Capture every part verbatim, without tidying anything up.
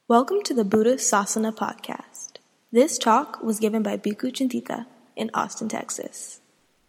Welcome to the Buddha Sasana podcast. This talk was given by Bhikkhu Chintita in Austin, Texas.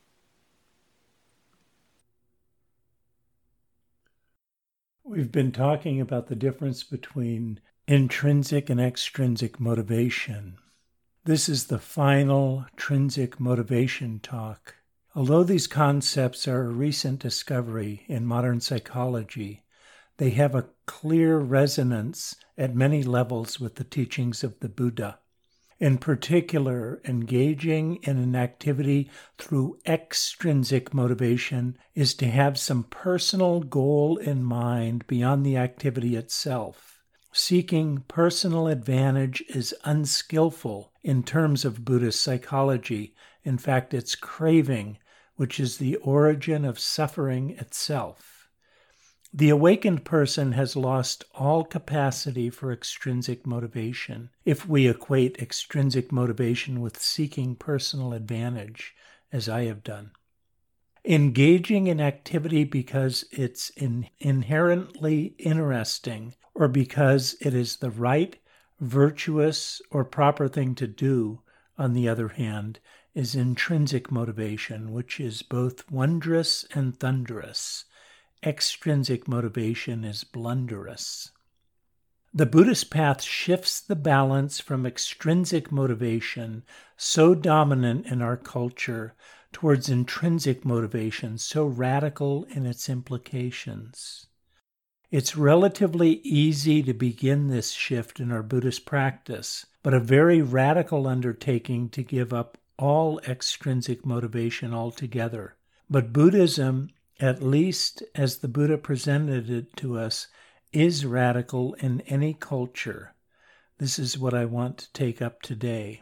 We've been talking about the difference between intrinsic and extrinsic motivation. This is the final trinsic motivation talk. Although these concepts are a recent discovery in modern psychology, they have a clear resonance at many levels with the teachings of the Buddha. In particular, engaging in an activity through extrinsic motivation is to have some personal goal in mind beyond the activity itself. Seeking personal advantage is unskillful in terms of Buddhist psychology. In fact, it's craving, which is the origin of suffering itself. The awakened person has lost all capacity for extrinsic motivation if we equate extrinsic motivation with seeking personal advantage, as I have done. Engaging in activity because it's in inherently interesting or because it is the right, virtuous, or proper thing to do, on the other hand, is intrinsic motivation, which is both wondrous and thunderous. Extrinsic motivation is blunderous. The Buddhist path shifts the balance from extrinsic motivation, so dominant in our culture, towards intrinsic motivation, so radical in its implications. It's relatively easy to begin this shift in our Buddhist practice, but a very radical undertaking to give up all extrinsic motivation altogether. But Buddhism, at least as the Buddha presented it to us, is radical in any culture. This is what I want to take up today.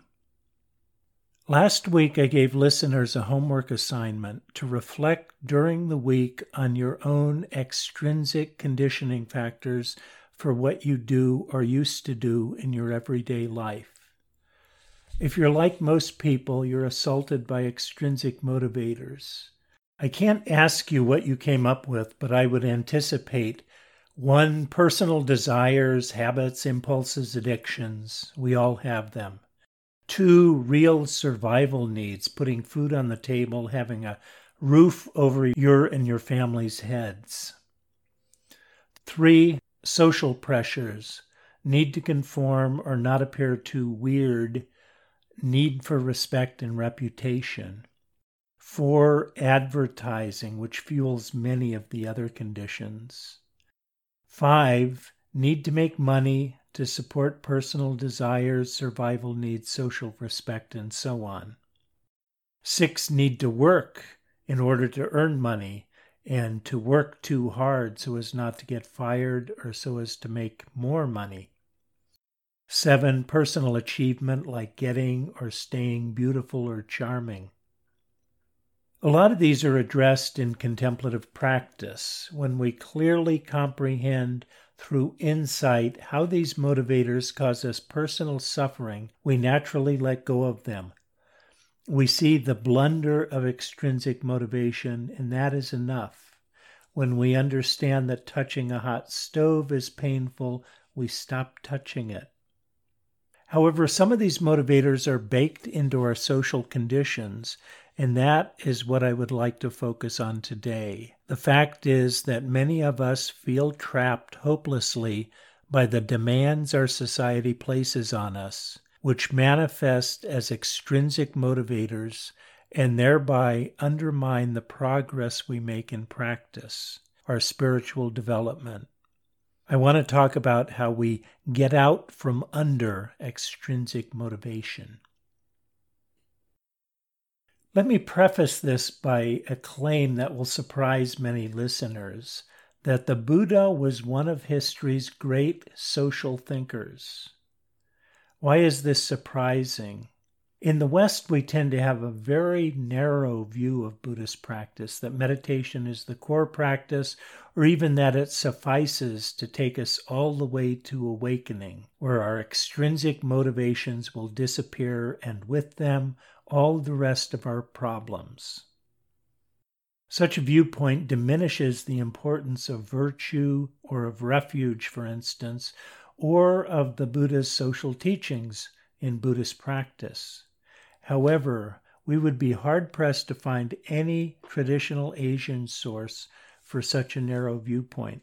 Last week I gave listeners a homework assignment to reflect during the week on your own extrinsic conditioning factors for what you do or used to do in your everyday life. If you're like most people, you're assaulted by extrinsic motivators. I can't ask you what you came up with, but I would anticipate one, personal desires, habits, impulses, addictions. We all have them. Two, real survival needs, putting food on the table, having a roof over your and your family's heads. Three, social pressures, need to conform or not appear too weird, need for respect and reputation. Four, advertising, which fuels many of the other conditions. Five, need to make money to support personal desires, survival needs, social respect, and so on. Six, need to work in order to earn money and to work too hard so as not to get fired or so as to make more money. Seven, personal achievement like getting or staying beautiful or charming. A lot of these are addressed in contemplative practice. When we clearly comprehend through insight how these motivators cause us personal suffering, we naturally let go of them. We see the blunder of extrinsic motivation, and that is enough. When we understand that touching a hot stove is painful, we stop touching it. However, some of these motivators are baked into our social conditions, and that is what I would like to focus on today. The fact is that many of us feel trapped hopelessly by the demands our society places on us, which manifest as extrinsic motivators and thereby undermine the progress we make in practice, our spiritual development. I want to talk about how we get out from under extrinsic motivation. Let me preface this by a claim that will surprise many listeners, that the Buddha was one of history's great social thinkers. Why is this surprising? In the West, we tend to have a very narrow view of Buddhist practice, that meditation is the core practice, or even that it suffices to take us all the way to awakening, where our extrinsic motivations will disappear and with them all the rest of our problems. Such a viewpoint diminishes the importance of virtue or of refuge, for instance, or of the Buddha's social teachings in Buddhist practice. However, we would be hard-pressed to find any traditional Asian source for such a narrow viewpoint.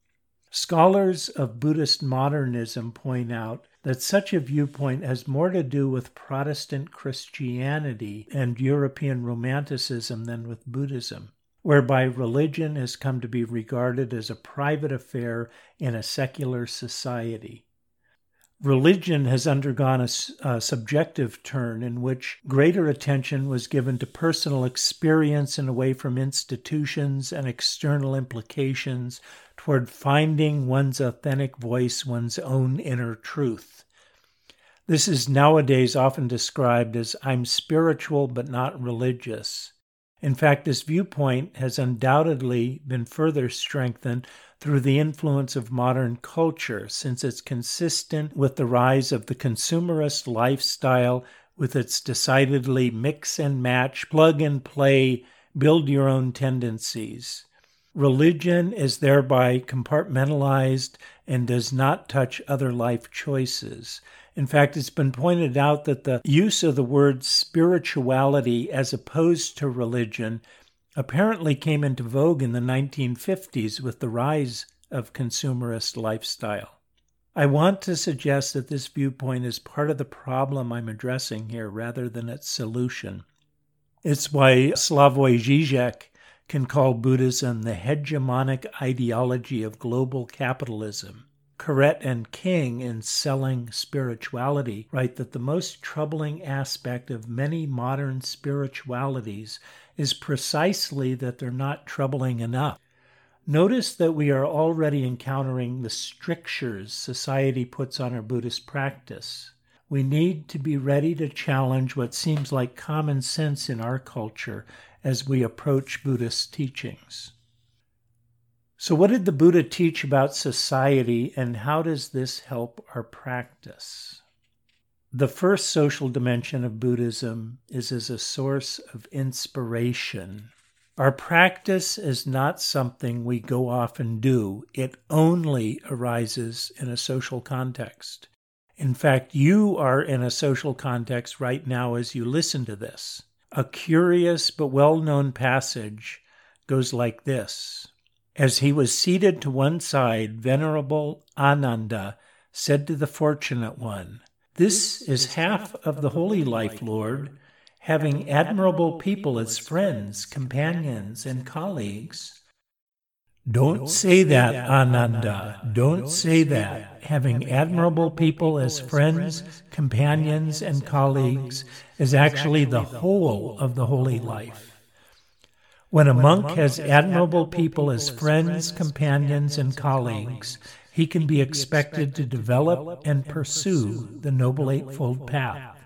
Scholars of Buddhist modernism point out that such a viewpoint has more to do with Protestant Christianity and European Romanticism than with Buddhism, whereby religion has come to be regarded as a private affair in a secular society. Religion has undergone a, a subjective turn in which greater attention was given to personal experience and away from institutions and external implications toward finding one's authentic voice, one's own inner truth. This is nowadays often described as "I'm spiritual but not religious." In fact, this viewpoint has undoubtedly been further strengthened through the influence of modern culture, since it's consistent with the rise of the consumerist lifestyle with its decidedly mix and match, plug and play, build your own tendencies. Religion is thereby compartmentalized and does not touch other life choices. In fact, it's been pointed out that the use of the word spirituality as opposed to religion apparently came into vogue in the nineteen fifties with the rise of consumerist lifestyle. I want to suggest that this viewpoint is part of the problem I'm addressing here rather than its solution. It's why Slavoj Žižek can call Buddhism the hegemonic ideology of global capitalism. Corrett and King, in Selling Spirituality, write that the most troubling aspect of many modern spiritualities is precisely that they're not troubling enough. Notice that we are already encountering the strictures society puts on our Buddhist practice. We need to be ready to challenge what seems like common sense in our culture as we approach Buddhist teachings. So what did the Buddha teach about society, and how does this help our practice? The first social dimension of Buddhism is as a source of inspiration. Our practice is not something we go off and do. It only arises in a social context. In fact, you are in a social context right now as you listen to this. A curious but well-known passage goes like this. As he was seated to one side, Venerable Ananda said to the Fortunate One, "This is half of the holy life, Lord. Having admirable people as friends, companions, and colleagues." Don't say that, Ananda. Don't say that. Having admirable people as friends, companions, and colleagues is actually the whole of the holy life. When a monk has admirable people as friends, companions, and colleagues, he can be expected to develop and pursue the Noble Eightfold Path.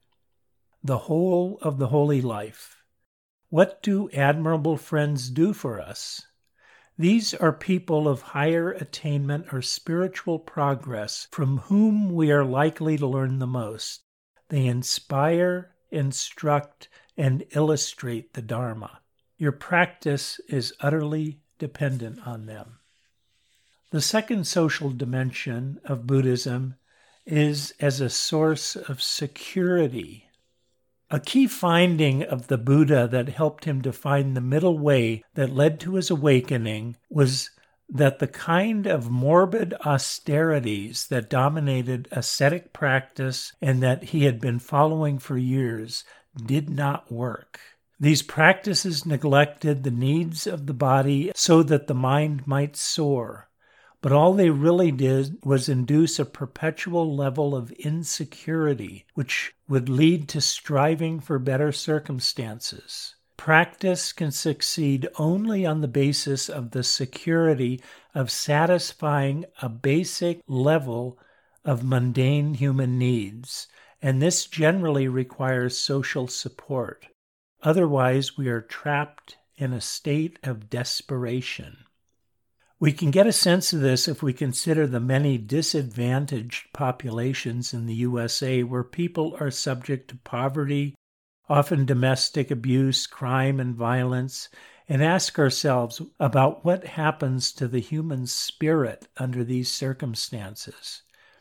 The whole of the holy life. What do admirable friends do for us? These are people of higher attainment or spiritual progress from whom we are likely to learn the most. They inspire, instruct, and illustrate the Dharma. Your practice is utterly dependent on them. The second social dimension of Buddhism is as a source of security. A key finding of the Buddha that helped him to find the middle way that led to his awakening was that the kind of morbid austerities that dominated ascetic practice and that he had been following for years did not work. These practices neglected the needs of the body so that the mind might soar, but all they really did was induce a perpetual level of insecurity, which would lead to striving for better circumstances. Practice can succeed only on the basis of the security of satisfying a basic level of mundane human needs, and this generally requires social support. Otherwise, we are trapped in a state of desperation. We can get a sense of this if we consider the many disadvantaged populations in the U S A where people are subject to poverty, often domestic abuse, crime, and violence, and ask ourselves about what happens to the human spirit under these circumstances.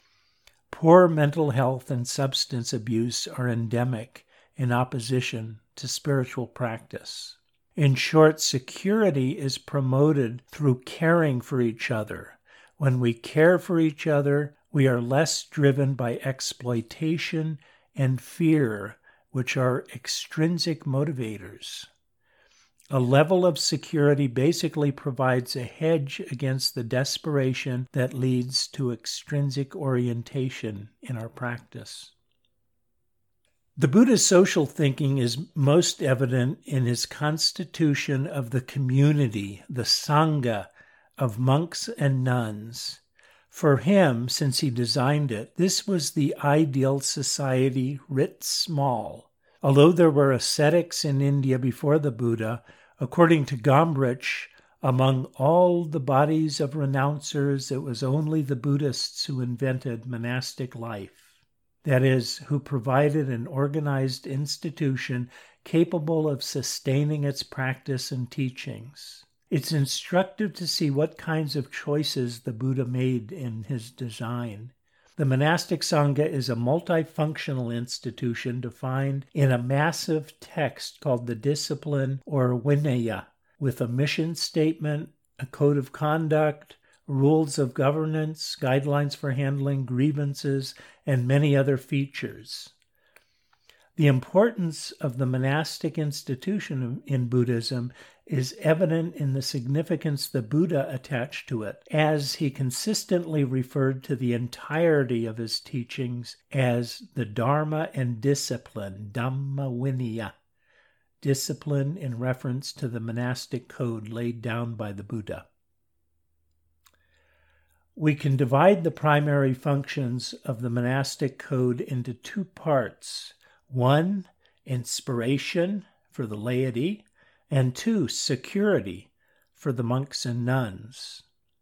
Poor mental health and substance abuse are endemic in opposition to spiritual practice. In short, security is promoted through caring for each other. When we care for each other, we are less driven by exploitation and fear, which are extrinsic motivators. A level of security basically provides a hedge against the desperation that leads to extrinsic orientation in our practice. The Buddha's social thinking is most evident in his constitution of the community, the Sangha, of monks and nuns. For him, since he designed it, this was the ideal society writ small. Although there were ascetics in India before the Buddha, according to Gombrich, among all the bodies of renouncers, it was only the Buddhists who invented monastic life. That is, who provided an organized institution capable of sustaining its practice and teachings. It's instructive to see what kinds of choices the Buddha made in his design. The monastic Sangha is a multifunctional institution defined in a massive text called the Discipline or Vinaya, with a mission statement, a code of conduct, rules of governance, guidelines for handling grievances, and many other features. The importance of the monastic institution in Buddhism is evident in the significance the Buddha attached to it, as he consistently referred to the entirety of his teachings as the Dharma and discipline, Dhamma Vinaya, discipline in reference to the monastic code laid down by the Buddha. We can divide the primary functions of the monastic code into two parts. One, inspiration for the laity, and two, security for the monks and nuns.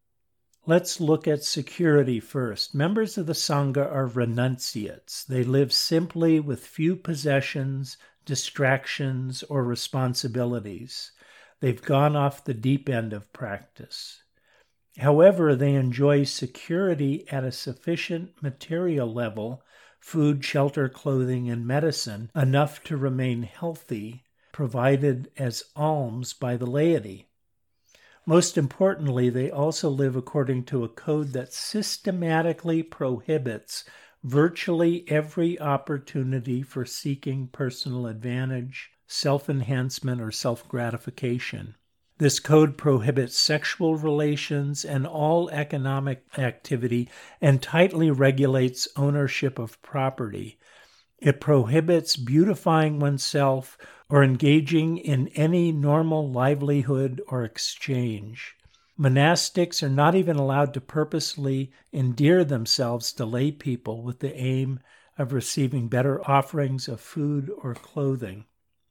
Let's look at security first. Members of the Sangha are renunciates. They live simply with few possessions, distractions, or responsibilities. They've gone off the deep end of practice. However, they enjoy security at a sufficient material level, food, shelter, clothing, and medicine, enough to remain healthy, provided as alms by the laity. Most importantly, they also live according to a code that systematically prohibits virtually every opportunity for seeking personal advantage, self-enhancement, or self-gratification. This code prohibits sexual relations and all economic activity and tightly regulates ownership of property. It prohibits beautifying oneself or engaging in any normal livelihood or exchange. Monastics are not even allowed to purposely endear themselves to lay people with the aim of receiving better offerings of food or clothing.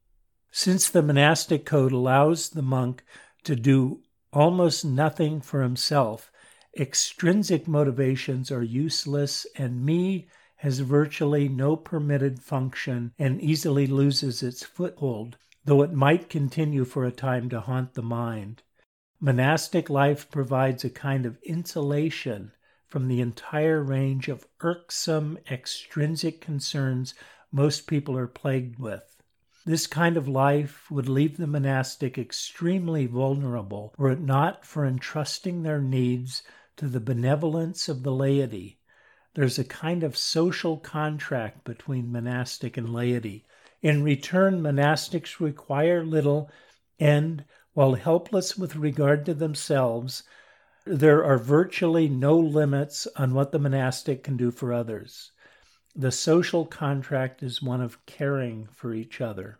Since the monastic code allows the monk to do almost nothing for himself, extrinsic motivations are useless, and me has virtually no permitted function and easily loses its foothold, though it might continue for a time to haunt the mind. Monastic life provides a kind of insulation from the entire range of irksome extrinsic concerns most people are plagued with. This kind of life would leave the monastic extremely vulnerable were it not for entrusting their needs to the benevolence of the laity. There's a kind of social contract between monastic and laity. In return, monastics require little, and, while helpless with regard to themselves, there are virtually no limits on what the monastic can do for others. The social contract is one of caring for each other.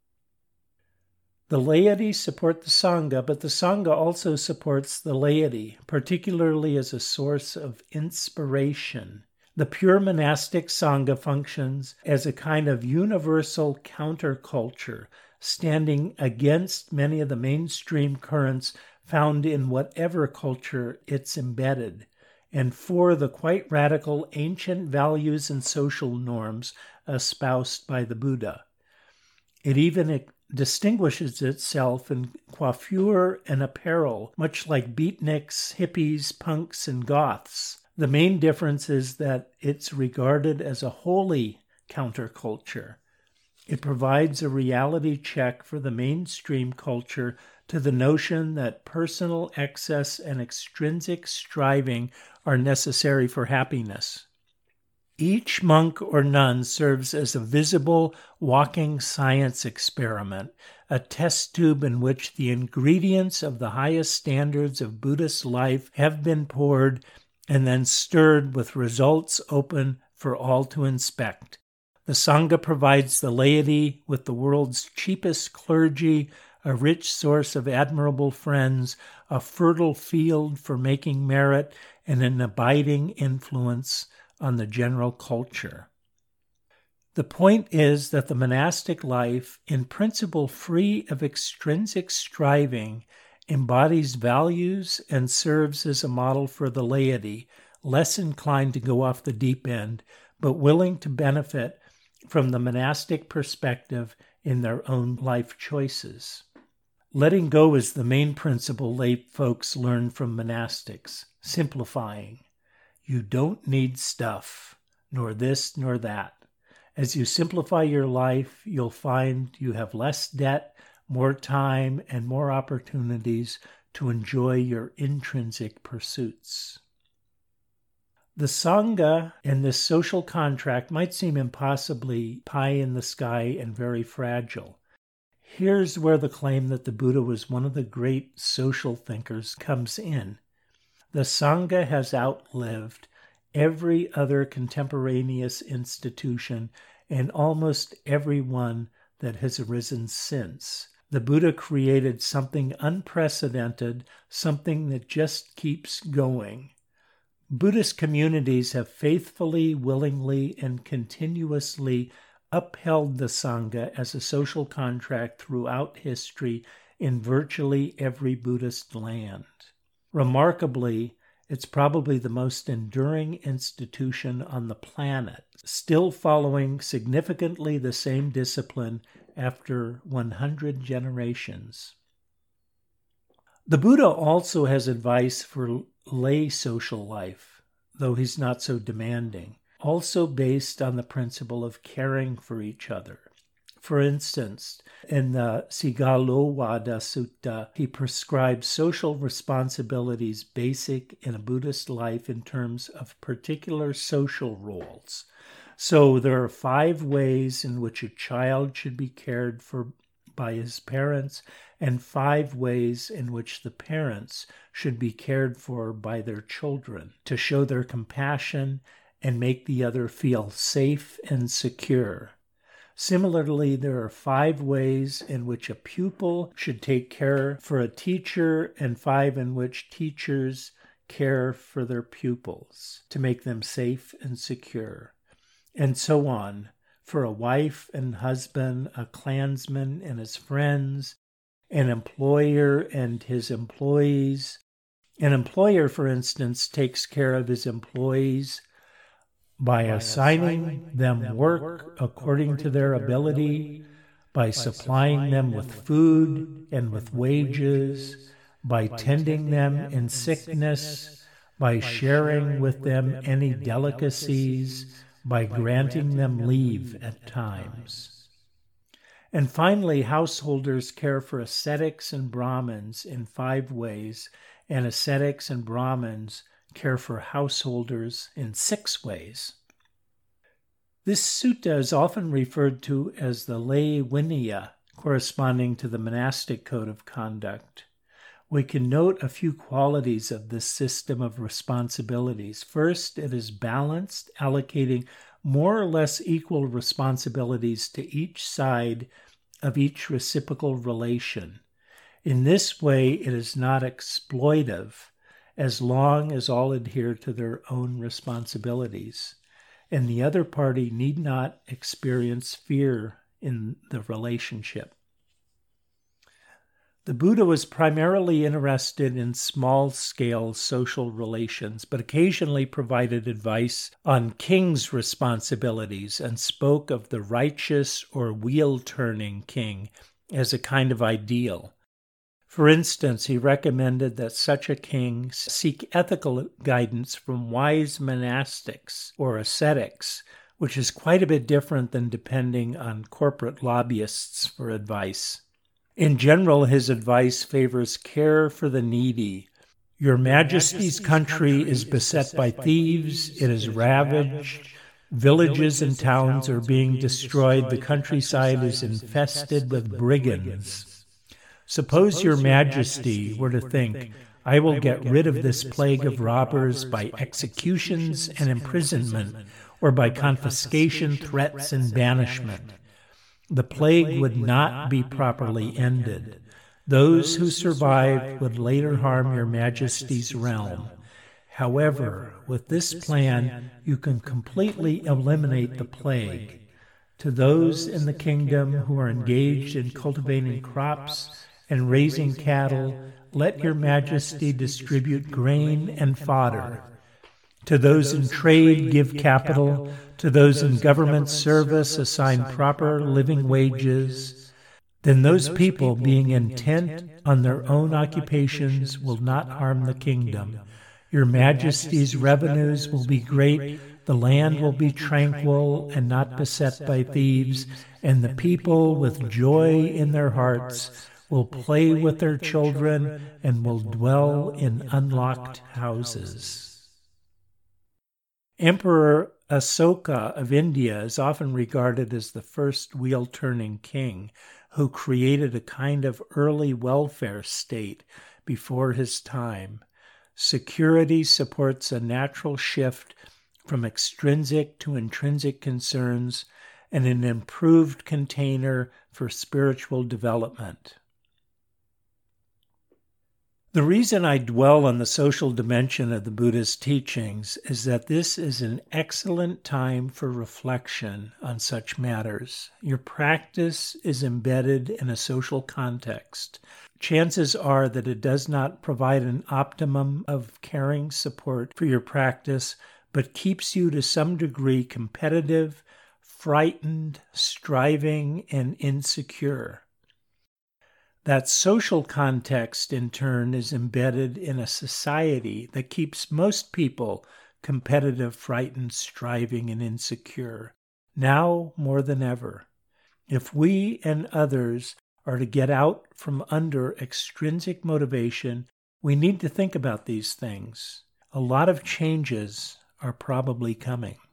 The laity support the Sangha, but the Sangha also supports the laity, particularly as a source of inspiration. The pure monastic Sangha functions as a kind of universal counterculture, standing against many of the mainstream currents found in whatever culture it's embedded, and for the quite radical ancient values and social norms espoused by the Buddha. It even distinguishes itself in coiffure and apparel, much like beatniks, hippies, punks, and goths. The main difference is that it's regarded as a holy counterculture. It provides a reality check for the mainstream culture to the notion that personal excess and extrinsic striving are necessary for happiness. Each monk or nun serves as a visible walking science experiment, a test tube in which the ingredients of the highest standards of Buddhist life have been poured and then stirred with results open for all to inspect. The Sangha provides the laity with the world's cheapest clergy, a rich source of admirable friends, a fertile field for making merit, and an abiding influence on the general culture. The point is that the monastic life, in principle free of extrinsic striving, embodies values and serves as a model for the laity, less inclined to go off the deep end, but willing to benefit from the monastic perspective in their own life choices. Letting go is the main principle lay folks learn from monastics, simplifying. You don't need stuff, nor this nor that. As you simplify your life, you'll find you have less debt, more time, and more opportunities to enjoy your intrinsic pursuits. The Sangha and this social contract might seem impossibly pie in the sky and very fragile. Here's where the claim that the Buddha was one of the great social thinkers comes in. The Sangha has outlived every other contemporaneous institution and almost every one that has arisen since. The Buddha created something unprecedented, something that just keeps going. Buddhist communities have faithfully, willingly, and continuously upheld the Sangha as a social contract throughout history in virtually every Buddhist land. Remarkably, it's probably the most enduring institution on the planet, still following significantly the same discipline after one hundred generations. The Buddha also has advice for lay social life, though he's not so demanding, also based on the principle of caring for each other. For instance, in the Sigalovada Sutta, he prescribes social responsibilities basic in a Buddhist life in terms of particular social roles. So there are five ways in which a child should be cared for by his parents, and five ways in which the parents should be cared for by their children to show their compassion and make the other feel safe and secure. Similarly, there are five ways in which a pupil should take care for a teacher and five in which teachers care for their pupils to make them safe and secure, and so on, for a wife and husband, a clansman and his friends, an employer and his employees. An employer, for instance, takes care of his employees by assigning them work according to their ability, by supplying them with food and with wages, by tending them in sickness, by sharing with them any delicacies, by granting them leave at times. And finally, householders care for ascetics and Brahmins in five ways, and ascetics and Brahmins care for householders in six ways. This sutta is often referred to as the lay Vinaya, corresponding to the monastic code of conduct. We can note a few qualities of this system of responsibilities. First, it is balanced, allocating more or less equal responsibilities to each side of each reciprocal relation. In this way, it is not exploitive, as long as all adhere to their own responsibilities, and the other party need not experience fear in the relationship. The Buddha was primarily interested in small-scale social relations, but occasionally provided advice on kings' responsibilities and spoke of the righteous or wheel-turning king as a kind of ideal. For instance, he recommended that such a king seek ethical guidance from wise monastics or ascetics, which is quite a bit different than depending on corporate lobbyists for advice. In general, his advice favors care for the needy. Your Majesty's country is beset by thieves, it is ravaged, villages and towns are being destroyed, the countryside is infested with brigands. Suppose your Majesty were to think, I will get rid of this plague of robbers by executions and imprisonment, or by confiscation, threats, and banishment. The plague would not be properly ended. Those who survived would later harm your Majesty's realm. However, with this plan, you can completely eliminate the plague. To those in the kingdom who are engaged in cultivating crops and raising cattle, let your Majesty distribute grain and fodder. To those in trade, give capital. To those in government service, assign proper living wages. Then those people, being intent on their own occupations, will not harm the kingdom. Your Majesty's revenues will be great, the land will be tranquil and not beset by thieves, and the people, with joy in their hearts, will play with their children and will dwell in unlocked houses. Emperor Asoka of India is often regarded as the first wheel-turning king who created a kind of early welfare state before his time. Security supports a natural shift from extrinsic to intrinsic concerns and an improved container for spiritual development. The reason I dwell on the social dimension of the Buddha's teachings is that this is an excellent time for reflection on such matters. Your practice is embedded in a social context. Chances are that it does not provide an optimum of caring support for your practice, but keeps you to some degree competitive, frightened, striving, and insecure. That social context, in turn, is embedded in a society that keeps most people competitive, frightened, striving, and insecure, now more than ever. If we and others are to get out from under extrinsic motivation, we need to think about these things. A lot of changes are probably coming.